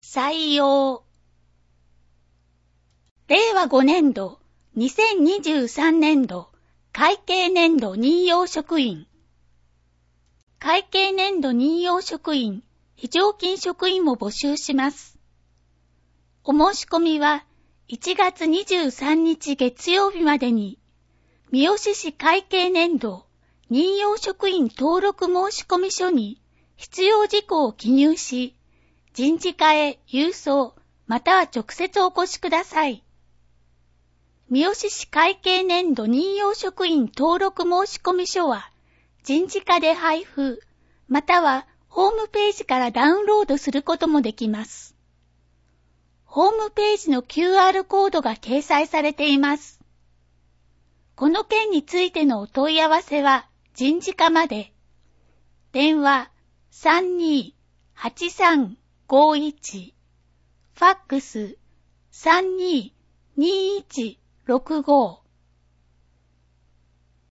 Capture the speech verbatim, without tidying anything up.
採用。れいわごねんど、にせんにじゅうさんねんど、会計年度任用職員。会計年度任用職員、非常勤職員も募集します。お申し込みはいちがつにじゅうさんにち月曜日までに、三好市会計年度任用職員登録申込書に必要事項を記入し、人事課へ郵送または直接お越しください。三好市会計年度任用職員登録申込書は人事課で配布、またはホームページからダウンロードすることもできます。ホームページの キューアール コードが掲載されています。この件についてのお問い合わせは人事課まで。電話 さんにーはちさんごいち、ファックス さんにーにーいちろくご